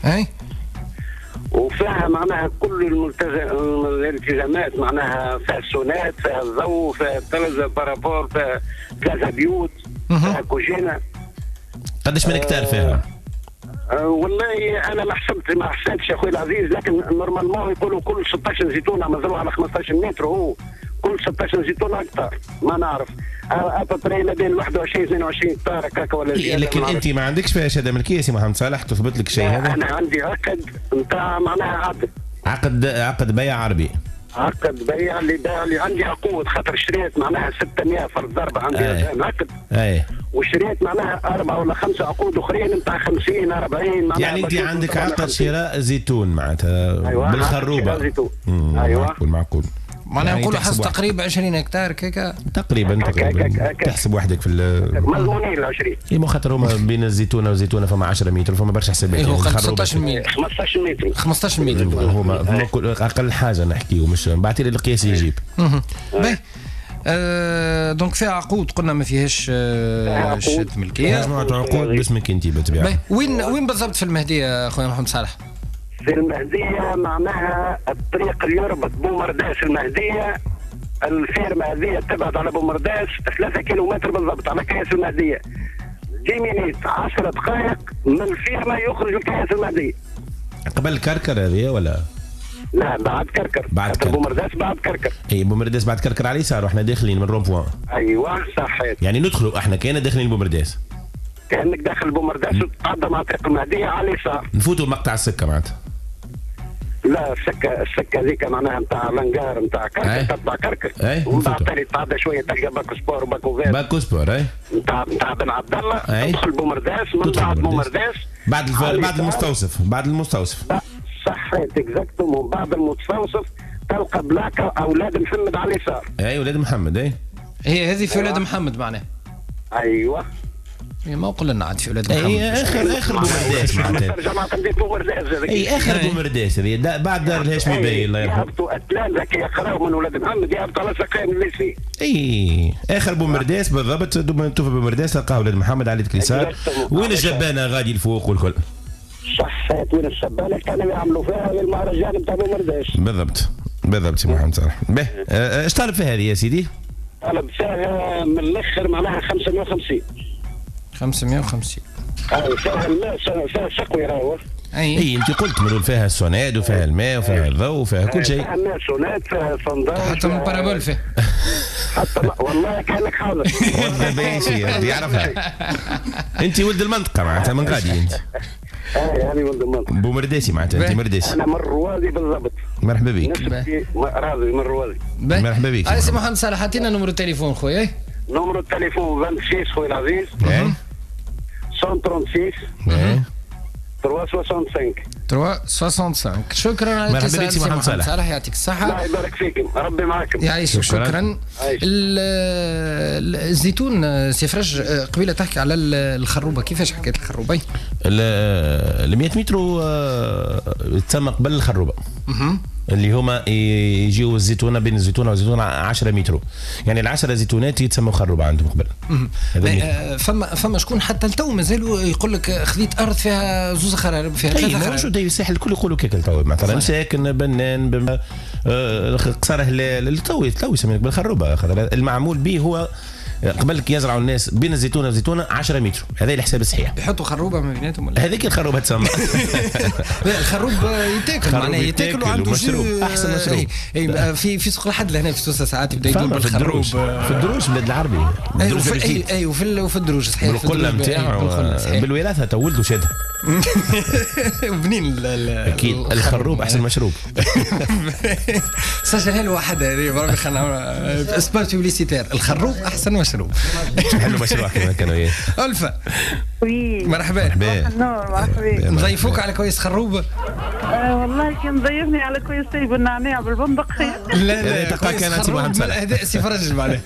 وفيها معناها كل الالتزامات، معناها فيها السونات، فيها الضوء، فيها الثلجه بارابور، فيها 3 بيوت، فيها كوجينه. قداش من هكتار فيها؟ والله انا ما حسبتش يا اخوي العزيز، لكن نورمالمون يقولوا كل 16 زيتونه مازالوا على 15 متر، هو كل 16 زيتونه اكثر ما نعرف ابطري ما بين 21 22 هكتار هكاك ولا زياده. لكن انت ما عندكش فيها شهاده ملكيه سي محمد صالح تثبت لك شيء هذا؟ انا عندي عقد نتاع معناها عقد بيع عربي. عقد بيع اللي عندي عقود، خاطر شريت معناها 600 فرد ضربه عندي عقد. وشريت معناها 4 ولا 5 عقود اخرين نتاع 50 40 معناها. يعني انت عندك عقد شراء زيتون معناتها بالخروبه. ايوه معقول. معناها نقولوا حسب تقريبا 20 هكتار كيكا تقريبا تحسب وحدك في مضمونين ال 20. اي خاطر هما بين الزيتونه والزيتونه فما 10 متر فما برشا حسابات. هو 15 متر 15 متر هما اقل حاجه نحكيو، مش بعثي لي القياس يجيب. باهي دونك فيها عقود قلنا ما فيهاش شهاده ملكيه. مجموعه عقود باسمك انت بالطبيعه. وين بالضبط في المهديه خويا محمد صالح؟ في المهديه معناها الطريق اللي يربط بومرداس المهديه الفيرما هذه تبعد على بومرداس 3 كيلومتر بالضبط على كاس المهديه. 10 مينيت 10 دقائق من الفيرما يخرج الكاس المهديه. قبل كركر هذه ولا؟ لا بعد كركر. بعد كركر. بومرداس بعد كركر. اي بومرداس بعد كركر على اليسار واحنا داخلين من روم بوان. ايوه صحيت. يعني ندخلوا احنا كاين داخلين بومرداس. كانك داخل بومرداس وتتعدى منطقه المهديه على اليسار. نفوتوا مقطع السكه معناتها. لا السكه هذيك معناها نتاع لانجار نتاع كركر تطلع كركر. ومن بعد تعدى شويه تلقى باكو سبور وباكو فير. باكو سبور اي. نتاع بن عبد الله تدخل بومرداس من بعد بومرداس بعد المستوصف بعد المستوصف. صحيت اكزاكتومون بعد المستوصف تلقى بلاكه اولاد محمد على اليسار. اي اولاد محمد اي. هي هذه في اولاد محمد معناها. ايوه. ما قلنا لنا عاد في اولاد محمد. اي اخر بومرداس معناتها. اي اخر بومرداس هذه بعد دار الهاشمي باي الله يرحمه. يهبطوا اتلال هكا يقراوا من ولاد محمد يهبطوا على سقايم الليسي. اي اخر بومرداس بالضبط تشوف بومرداس تلقاه ولاد محمد على اليسار. وين الجبانه غادي الفوق والكل. صحيت وين الشبانه كانوا يعملوا فيها المهرجان نتاع بومرداس. بالضبط سي محمد صالح. باهي اش طالب في هذه يا سيدي؟ طالب فيها من الاخر معناها 550. 550. فيها الماء فيها سقوي راهو. اي انت قلت من فيها السوناد وفيها الماء وفيها الضوء وفيها كل شيء. فيها الماء سوناد فيها صندوق حتى من بارابول فيه. حتى والله كان لك حاضر. والله باين شيء يعرفها. انت ولد المنطقه معناتها من غادي انت. يعني ولد المنطقه. بومرداسي معناتها انت مرداسي. انا من الروادي بالضبط. مرحبا بك. راضي من الروادي. مرحبا بك. سي محمد صالح عطينا نمرو التليفون خويا. نمرو التليفون 26 خويا العزيز. 136 365 365. شكرا على الاتصال سي محمد صالح يعطيك الصحة. الله يبارك فيكم ربي معكم. يعيشك شكرا. الزيتون سي فرج قبيله تحكي على الخروبه كيفاش حكايه الخروبه؟ ال 100 متر تسمى قبل الخروبه. اللي هما يجيو الزيتونه بين الزيتونه والزيتونه 10 متر يعني ال10 زيتونات يتسموا خروبه عندهم قبل. فما شكون حتى التو مازالوا يقول لك خذيت ارض فيها زوز خرارب فيها 3 خرارب. موجود الساحل الكل يقولوا كيك التو مثلا ساكن بنان قصر هلال التو يسميك بالخروبه. المعمول به هو قبل كي يزرعوا الناس بين الزيتونه والزيتونه 10 متر هذا الحساب الصحيح. بيحطوا خروبه ما بيناتهم ولا هذيك الخروبه تسمى. الخروب يتاكل معناها يتاكل وعنده مشروب احسن مشروب. في سوق الحد لهنا في سوسه ساعات يبدا يدور بالخروب في الدروج بلاد العربي. وفي الدروج صحيح القله نتاعو بالوراثه تولدوا شادها. بنين اكيد الخروب احسن مشروب. سجلها له واحد هذه بربي خلينا سبارت بيبليسيتير الخروب احسن مشروب. حلو مشروع كما كانوا اياه. ألفا مرحبا. مرحبا. نضيفوك على كويس خروب. والله كان ضيفني على كويس طيب النعناع بالبندق خير. لا تلقى كان انت محمد صالح. هذا سي فرج معناه.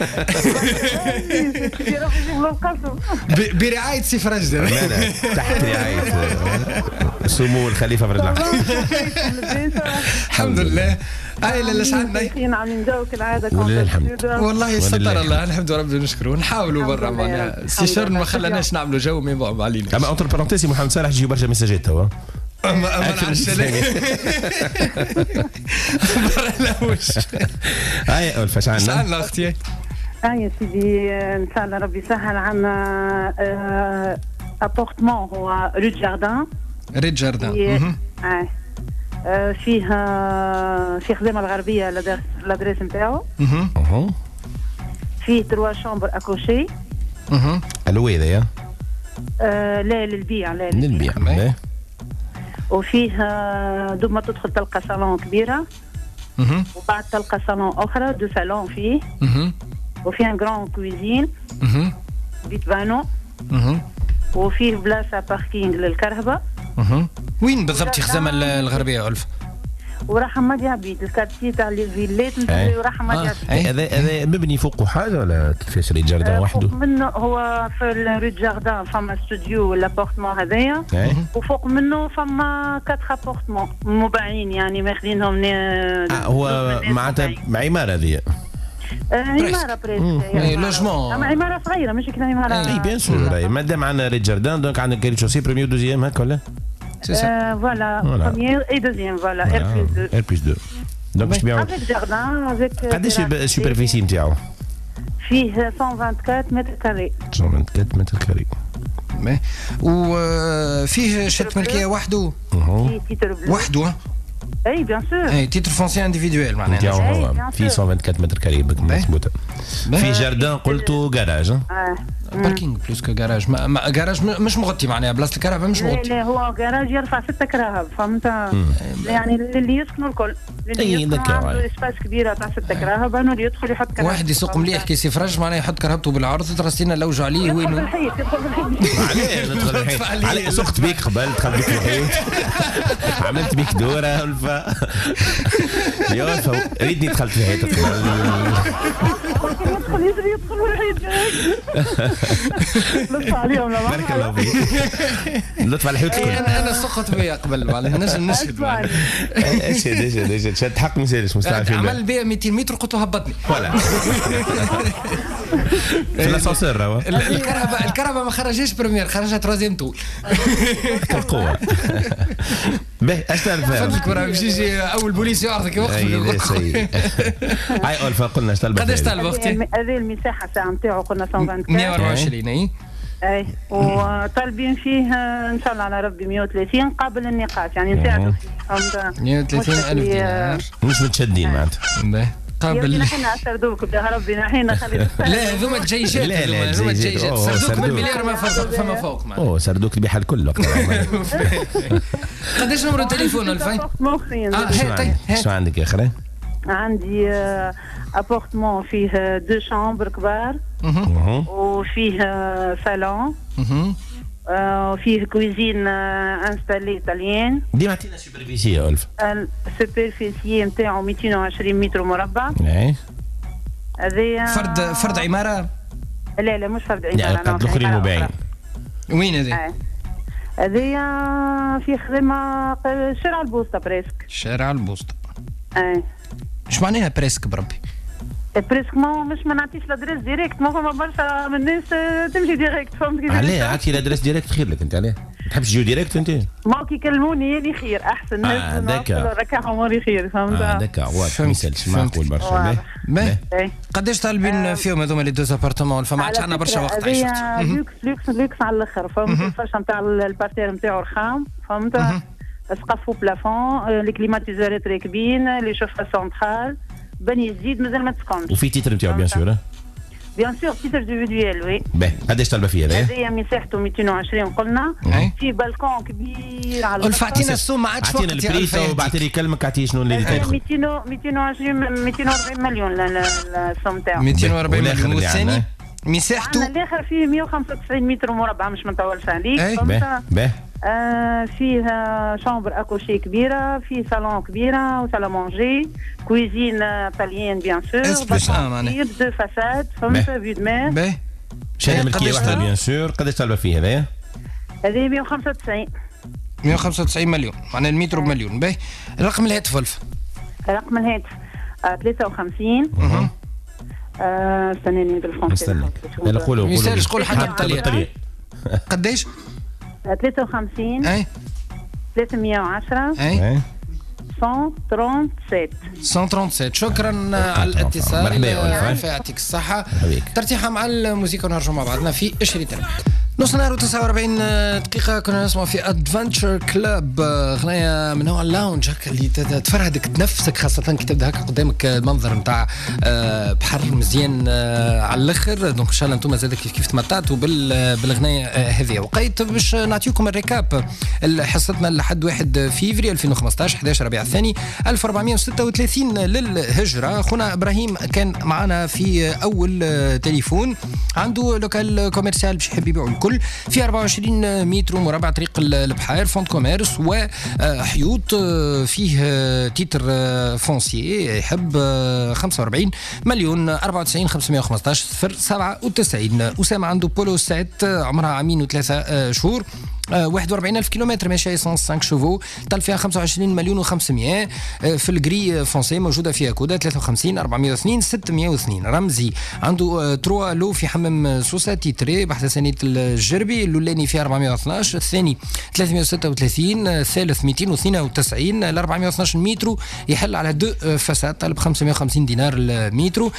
برعايه سي فرج. لا تحت رعايه سمو الخليفه فرج العقل. الحمد لله. لا شعلنا عم نجاوك العاده ولله الحمد. والله ستر الله الحمد ربي نشكره نحاولوا برا معناها سي شر ما خلاناش نعملوا جو ما يبغوا علينا. اما اونتر بارونتيز محمد صالح يجي برشا مساجات توا. ما نعرفش برا لاوش. هاي الفاش عندنا اختي. يا سيدي ان شاء الله ربي يسهل. عندنا ابورتمون هو ريد جاردان. ريد جاردان. فيه في خدمه الغربيه لادريس نتاعو. فيه 3 شامبر اكوشي. الويذا يا لا للبيع. للبيع. وفيه دوب ما تدخل تلقى صالون كبيره. وبعد تلقى صالون اخرى 2 صالون فيه. وفيه ان جران كويزين. بيت بانو. وفيه بلاصه باركينغ للكرهبه. وين بالضبط خزامه الغربيه ألف؟ وراح مادي عبيد الكارتيه تاع لي فيلات وراح مادي عبيد. هذا مبني فوقه حاجه ولا كيفاش ريد جاردان وحده؟ فوق منه هو في الريد جاردان فما استوديو لابورتمون هذايا. وفوق منه فما 4 ابورتمون مباعين يعني ماخذينهم. هو معناتها عماره هذه. عماره بريس لوجمون. اما عماره صغيره مش كنا عماره. اي بيان سور مادام عندنا ريد جاردان دونك عندنا كاري شوسي بريمير دوزيام هكا ولا؟ فوالا بروميير اي دوزيام فوالا ار بلس 2. دونك باش تبيعوا قداش السوبرفيسي نتاعو؟ فيه 124 متر كاري. 124 متر كاري. وفيه شرط ملكيه وحده؟ وحده؟ اي بيان سور. اي تيتر فونسي انديفيدويل معناها. في 124 متر كاري مضبوطه. في جاردان قلتوا جراج. باركينغ بلوس كو جراج. جراج مش مغطي معناها بلاصه الكهرباء مش مغطي. لا هو جراج يرفع 6 كراهب فهمت. يعني اللي يسكنوا الكل. اي ذكر عنده اسباس كبيره تاع 6 كراهب انه اللي يدخل يحط كراهب. واحد يسوق مليح كي يفرج معناها يحط كرهبته بالعرض ترسينا لوج عليه وينو. يدخل بالحيط. عليه سقت بيك قبل دخلت بيك الحيط. عملت بيك دوره يا ولفا ريتني دخلت في الحيط. يدخل بالحيط. لطف عليهم لا بارك الله فيك. لطف على الحيط الكل. انا سقط بيا قبل معناها نجم نشهد اشهد شد حق ما يسالش مستعفين. عمل بيا 200 متر قلت له هبطني. فوالا في الاسانسير راهو. الكهرباء ما خرجتش بريمير خرجها تروزيام طول. القوه. باهي اش تعرف؟ فضلك وراه باش يجي اول بوليس يعرضك يوقف. هاي الفا قلنا اش طلبت؟ قداش طلب اختي؟ هذه المساحه ساعه نتاعو قلنا 124. 124 اي وطالبين فيه ان شاء الله على ربي 130 قبل النقاش يعني نساعدوا فيه. 130,000 دينار مش متشدين معناتها. قابل حنا سردوك بها ربي حنا خلينا. لا هذوما الجيشات. لا هذوما الجيشات. سردوك بالمليار ما فما فوق معناها. سردوك تبيع الكل وقت. قداش نمرو التليفون الفاي؟ شو عندك يا اخي؟ عندي ابورتمون فيه 2 شامبر كبار وفيه صالون وفيه كويزين انستالي ايطاليين. ديما عطينا سوبرفيسي يا ألف. السوبرفيسي نتاعو 220 متر مربع. هذايا فرد عماره؟ لا مش فرد عماره. يعني قد الاخرين مباين. وين هذا؟ هذايا في خدمه شارع البوسطه بريسك. شارع البوسطه. ايش معناها بريسك بربي؟ بريسك مش ما نعطيش لادريس ديريكت ما فما برشا من الناس تمشي ديريكت فهمت كيف؟ علاه عطي لادريس ديريكت خير لك انت علاه؟ ما تحبش تجيو ديريكت انت؟ ما كي يكلموني يعني خير احسن ناس ركعهم وري خير فهمت؟ هذاك واضح ما يسالش معقول برشا. قداش طالبين فيهم هذوما لي دوز ابارتمون فما عادش عندنا برشا وقت عايشت. لوكس على الاخر فهمت الفرشه نتاع البارتير نتاعو رخام فهمت؟ سقف وبلافون لي كليماتيزورات راكبين لي شوفه سونترال بني يزيد مازال ما تسكنش. وفي تيتر نتاعو بيان سور. بيان سور تيتر انديفيدويل وي. باهي قداش طالبه فيها هذايا؟ هذايا مساحته 220 قلنا. في بالكون كبير على الف عطينا السوم ما عادش وقت. عطينا البريس وبعث لي كلمك عطيه شنو اللي تدخل. 240 مليون السوم نتاعو. 240 مليون والثاني مساحته الاخر فيه 195 متر مربع مش ما نطولش عليك. باهي فيه شامبر اكوشي كبيره فيه صالون كبيره وسالا مونجي كويزين ايطاليين بيان سور كبير دو فاساد فهمت فيو دو مير. باهي شهاده ملكيه واحده بيان سور. قداش طالبه فيه هذايا؟ هذه 195 195 مليون معناها المتر بمليون. باهي رقم الهاتف الف. رقم الهاتف 53 استناني بالفرنسي. لا قولوا ما يسالش قول حاجه بالطريقه. قداش؟ 53 310 137 شكرا على الاتصال. مرحبا يعطيك الصحة. ترتيحة مع الموسيقى ونرجع مع بعضنا في 20 نص نهار و49 دقيقة. كنا نسمع في ادفنتشر كلاب غنية من نوع اللاونج هكا اللي تفرهدك تنفسك خاصة كي تبدا هكا قدامك المنظر نتاع بحر مزيان على الاخر. دونك ان شاء الله انتم زاد كيف تمتعتوا بالغنية هذه. وقيت باش نعطيكم الريكاب حصتنا لحد 1 فيفري 2015 11 ربيع الثاني 1436 للهجرة. خونا ابراهيم كان معنا في اول تليفون عنده لوكال كوميرسيال باش يحب يبيعوا الكل في 24 متر مربع طريق البحير فونت كوميرس وحيوط فيه تيتر فونسيي يحب 45 مليون 94 515 097. أسامة عنده بولو 7 عمرها عامين و3 شهور 41,000 كيلومتر ماشي ايسونس 5 شوفو، طال فيها 25 مليون و500. في الجري فونسي موجوده فيها كودا 53 402 602. رمزي عنده 3 لو في حمام سوسه تيتري بحث ثانيه الجربي، الاولاني فيها 412، الثاني 336، الثالث 292. ال 412 مترو يحل على 2 فساد، طالب 550 دينار المترو.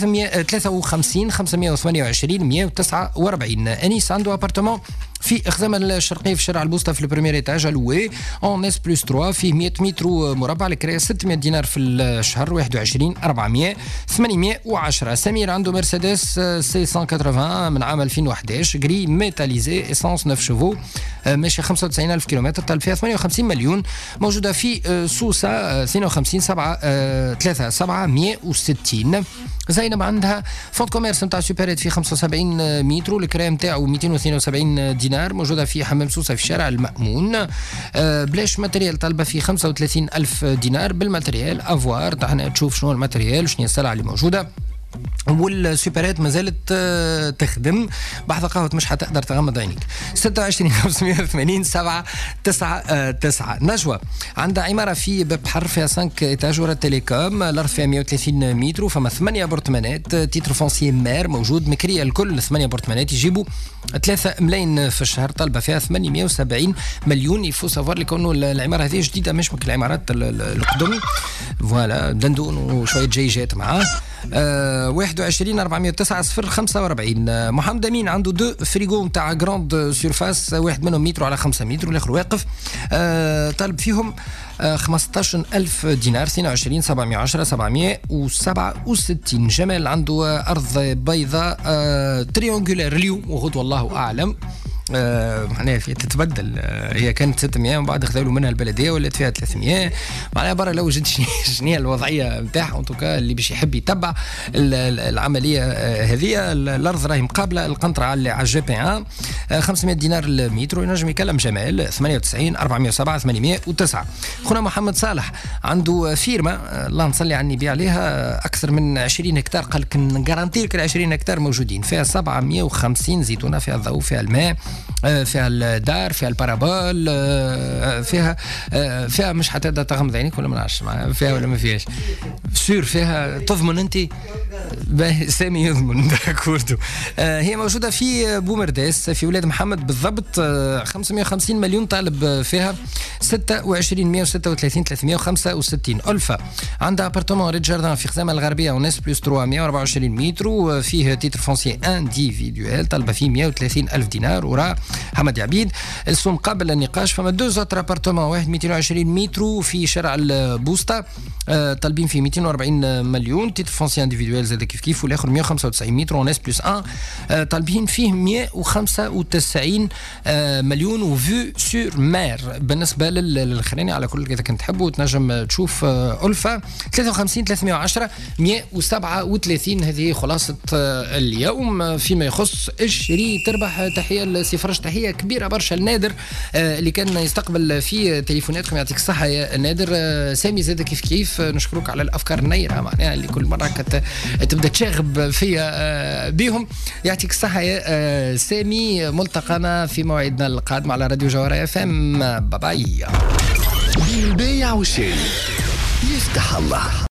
53 528 149. انيس عنده ابارتمون في خزامة الشرقية في شارع البوسطة في البريمير ايتاج الوي اون اس بلس 3 فيه 100 متر مربع، الكرايه 600 دينار في الشهر، 21 400 810. سمير عنده مرسيدس سي 180 من عام 2011 جري ميتاليزي اسانس 9 شوفو، ماشي 95,000 كيلومتر، طالب فيها 58 مليون، موجودة في سوسة 52 7 3 760. زينب عندها فوند كوميرس نتاع سوبريت في 75 متر، الكرايه نتاعو 272 دينار، موجودة في حمام سوسة في شارع المأمون. بلاش ماتريال طالبة في 35,000 دينار بالماتريال افوار، تاعنا تشوف شنو الماتريال وشنو السلعة اللي موجودة. والسوبرات ما زالت تخدم، بعد قهوة مش حتقدر تغمض عينيك. 26 580 7 9 9. نجوى عندها عمارة في باب بحر فيها 5 إيتاج ورا التليكوم، الأرض فيها 130 متر وفما 8 أبرتمانات، تيتر فونسي مار موجود، مكرية الكل 8 أبرتمانات يجيبوا 3 ملايين في الشهر، طالبة فيها 870 مليون. يفو سافوار لكونه العمارة هذه جديدة مش مثل العمارات القدم، فوالا دندون وشوية جيجات معاه. 21 409 045. محمد امين عنده 2 فريغو نتاع جراند سيرفاس، واحد منهم متر على 5 متر والاخر واقف، طالب فيهم 15,000 دينار، 22 710 767. جمال عنده ارض بيضاء تريونغولار اليوم وغد والله اعلم، معناها فيها تتبدل، هي كانت 600 ومن بعد خذوا منها البلديه ولات فيها 300، معناها برا لو جد شنو الوضعيه نتاعها. ان توكا اللي باش يحب يتبع العمليه هذه، الارض راهي مقابله القنطره على الجي بي 1 500 دينار المتر، وينجم يكلم جمال 98 407 809. خونا محمد صالح عنده فيرما الله نصلي على النبي عليها اكثر من 20 هكتار، قال لك نغارانتي لك ال 20 هكتار موجودين فيها 750 زيتونه، فيها الضوء، فيها الماء، فيها الدار، فيها البارابول، فيها مش حتقدر تغمض عينيك ولا ما نعرفش فيها ولا ما فيهاش سور، فيها تضمن انت سامي يضمن داكوردو. هي موجوده في بومرداس في ولاد محمد بالضبط، 550 مليون طالب فيها، 26 136 365. ألفا عندها ابارتمون ريد جاردان في خزامة الغربية وناس بلس 3 124 متر، وفيه تيتر فونسي انديفيدوال، طالبه فيه 130,000 دينار ورا حمد عبيد. السوم قابل للنقاش، فما 2 زوتر ابارتمون، واحد 220 متر في شارع البوسطة، طالبين فيه 240 مليون، تيتر فونسي انديفيدوال زاد كيف، والاخر 195 متر وناس بلس 1، طالبين فيه 195 مليون وفيو سور مار. بالنسبه للخراني على كل اذا كنت تحبوا تنجم تشوف ألفا 53 310 137. هذه خلاصه اليوم فيما يخص الشري تربح. تحيه لسفرج، تحيه كبيره برشا لنادر اللي كان يستقبل في تليفوناتكم، يعطيك الصحه يا نادر. سامي زاد كيف نشكرك على الافكار النيره معناها اللي كل مره تبدا تشاغب فيا بيهم، يعطيك الصحه يا سامي. ملتقانا في موعدنا القادم على راديو جوهرة FM. باي باي. البيع والشراء يفتح الله.